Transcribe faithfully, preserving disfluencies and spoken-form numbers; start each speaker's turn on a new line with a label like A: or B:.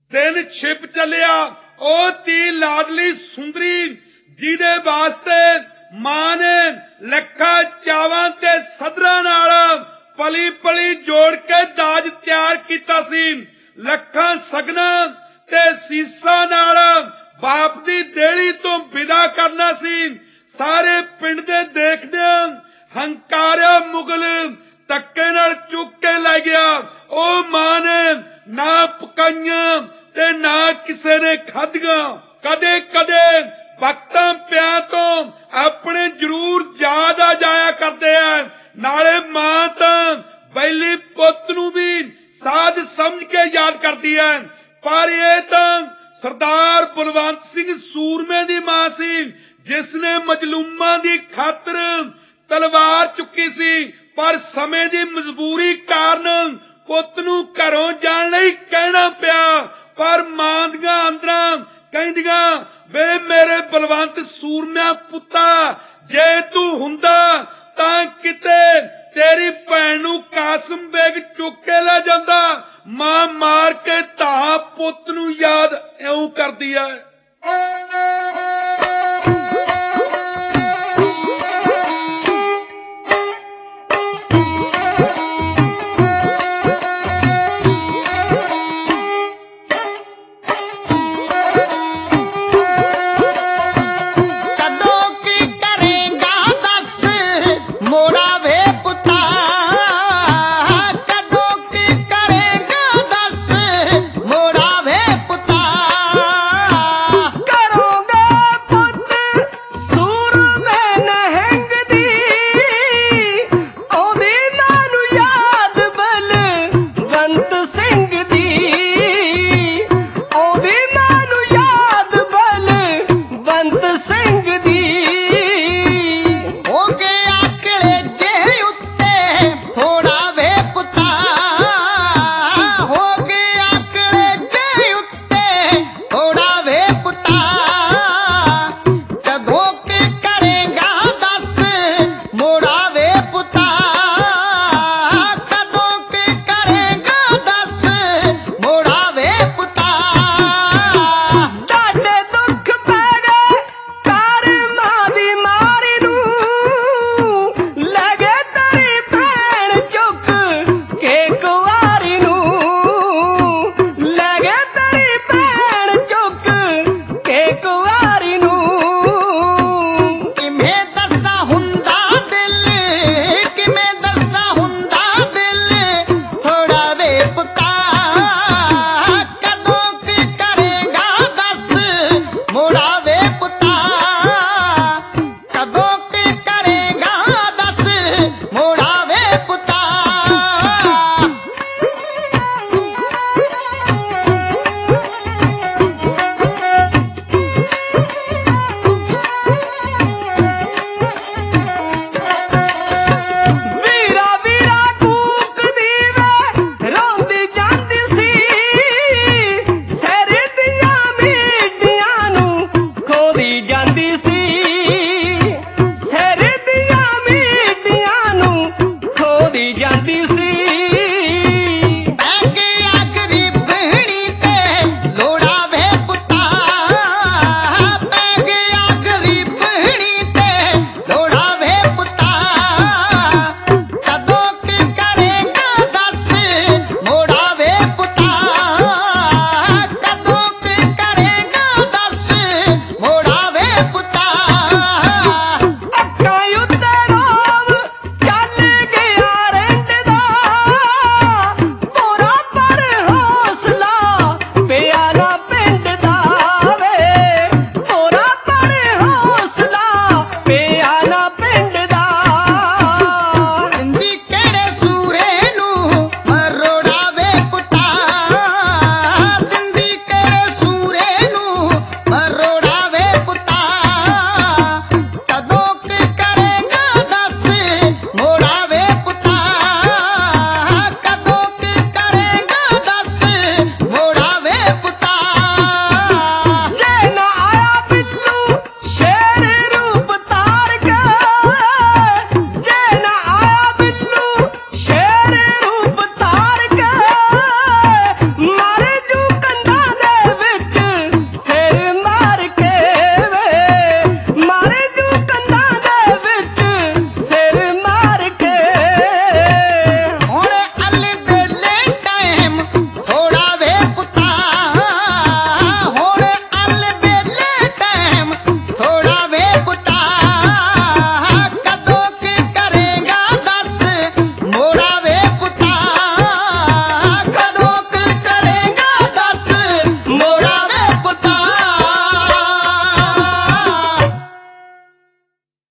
A: दिन छिप चलिया ओ ती लाडली सुंदरी जिहदे वास्ते मां ने लखा चावां ते सदरां नाल पली पली जोड़ के दाज तैयार कीता सी। लखां सगनां ते सीसां नाल बाप दी देहली तो विदा करना सी। सारे पिंड दे देखदे हंकारिया मुगल धक्के नाल चुक के लै गया। ओ मां ने ना पकाइयां ते ना किसे ने खादियां। कदे कदे वक्तां प्यां तो अपने जरूर याद आ जाया करदे हैं। नाले मां तां बैली पुत्त नूं भी साध समझ के याद करदी है। पर यह तां सरदार बलवंत सिंह सूरमे दी मां सी जिसने मजलूमां दी खातर तलवार चुकी सी। पर समय दी मजबूरी कारण पुत्त नूं घरों जाण लई कहना पिया। पर मां दियां अंदरां कहंदियां वे मेरे बलवंत सूरमिया पुत्ता जे तू हुंदा तां किते तेरी भैन नूं कासम बेग चुक के ले जांदा। मां मार के धा पुत्त नूं याद इउं करदी है।